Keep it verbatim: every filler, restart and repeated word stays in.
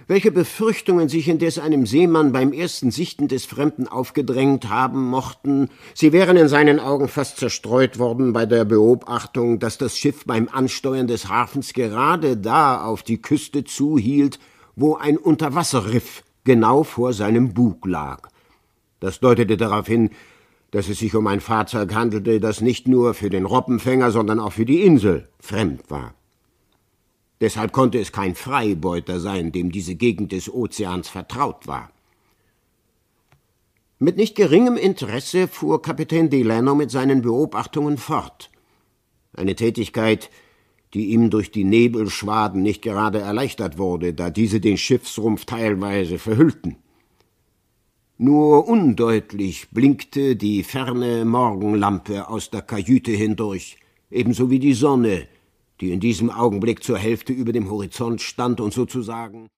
Welche Befürchtungen sich indes einem Seemann beim ersten Sichten des Fremden aufgedrängt haben mochten, sie wären in seinen Augen fast zerstreut worden bei der Beobachtung, dass das Schiff beim Ansteuern des Hafens gerade da auf die Küste zuhielt, wo ein Unterwasserriff genau vor seinem Bug lag. Das deutete darauf hin, dass es sich um ein Fahrzeug handelte, das nicht nur für den Robbenfänger, sondern auch für die Insel fremd war. Deshalb konnte es kein Freibeuter sein, dem diese Gegend des Ozeans vertraut war. Mit nicht geringem Interesse fuhr Kapitän Delano mit seinen Beobachtungen fort. Eine Tätigkeit, die ihm durch die Nebelschwaden nicht gerade erleichtert wurde, da diese den Schiffsrumpf teilweise verhüllten. Nur undeutlich blinkte die ferne Morgenlampe aus der Kajüte hindurch, ebenso wie die Sonne, die in diesem Augenblick zur Hälfte über dem Horizont stand und sozusagen